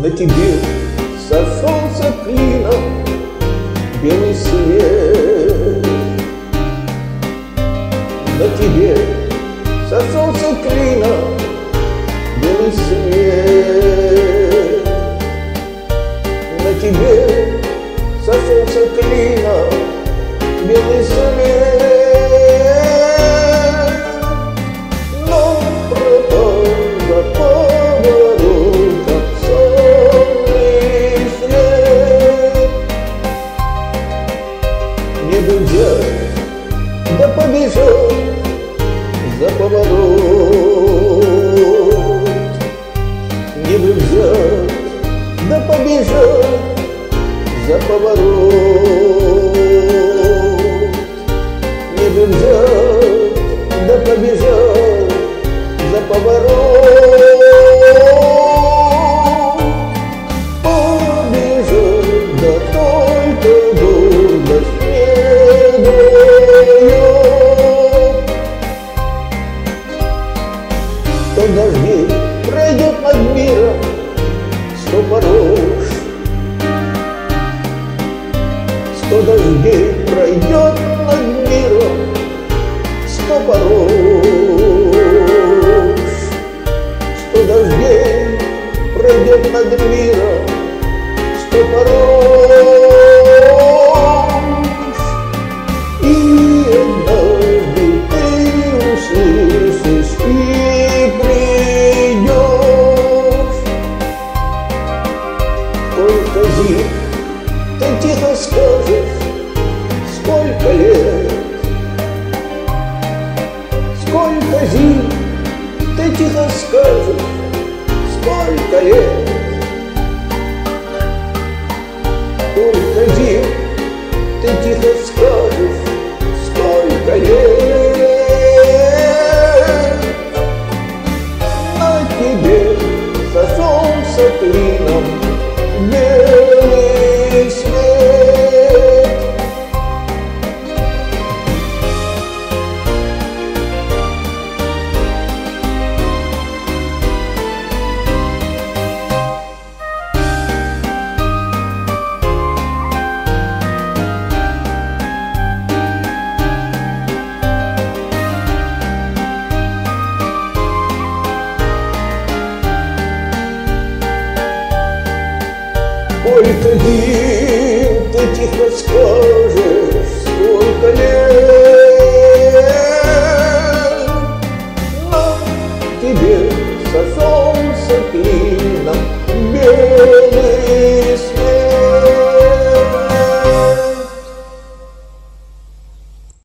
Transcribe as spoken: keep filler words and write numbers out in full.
На тебе сошелся клином белый свет. На тебе сошелся клином белый свет. На тебе сошелся клином белый свет. Но пропал за поворотом сонный свет. Не взять, да побежал за поворот. Не взять, да побежал за поворот. Не взять, да побежал за поворот. Побежал, да только гордость не дает. Сто дождей пройдет над миром, сто порож. Сто дождей пройдет над миром, сто порож. Сто дождей пройдет над миром, сто порож. И однажды ты услышишь и придешь. Сколько зим ты тихо скажешь, сколько лет. Сколько зим ты тихо скажешь, сколько лет. Сколько зим ты тихо скажешь, сколько лет. На тебе сошелся клином белый свет. Сколько зим ты тихо скажешь,